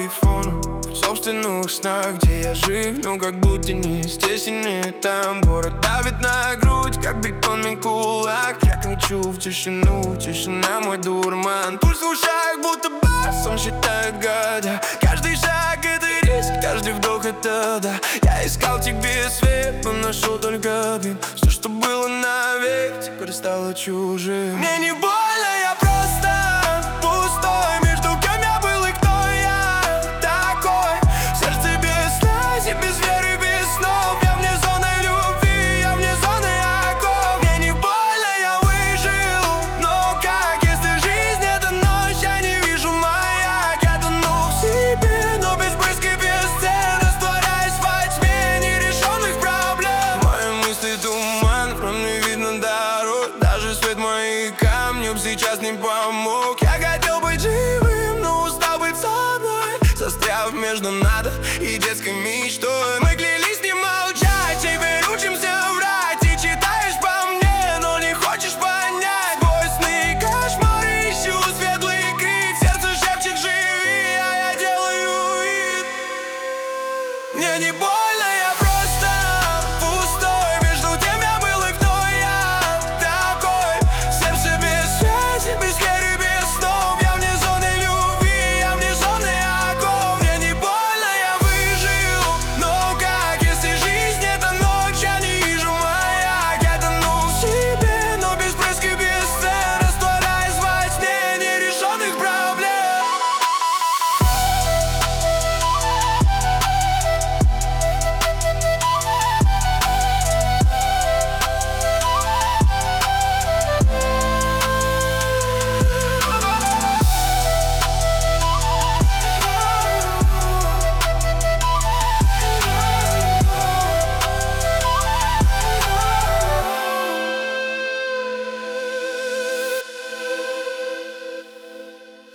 телефону, в собственных снах, где я жив, но как будто не здесь и не там. Город давит на грудь, как бетонный кулак. Я кричу в тишину, тишина мой дурман. Пульс в ушах, будто бас, он считает года. Каждый шаг — это риск, каждый вдох — это да. Я искал тебе свет, но нашел только дым. Все, что было навек, теперь стало чужим. Мне не больно, я просто пустой. Между кем я был и кто я такой. Сердце без связи, без веры, без снов. Я вне зоны любви, я вне зоны оков. Мне не больно, я выжил. Но как, если жизнь — это ночь, я не вижу маяк. Я тону в себе, но без брызг и без стен, растворяясь во тьме нерешенных проблем. Мои мысли туман, вам не видно дорог. Даже свет маяка мне б сейчас не помог. Я хотел быть живым, но устал быть собой, застряв между надо и детской мечтой.